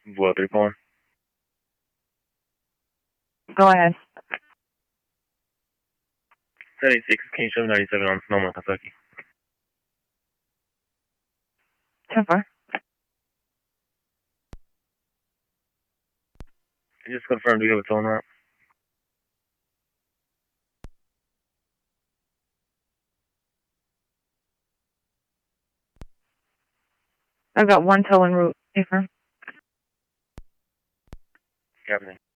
What, 3-4? Go ahead. 76, can you show me 97 on Sonoma, Kentucky? 10-4. Just confirm, do you have a tone route? I've got one tow en route. Affirm. Captain.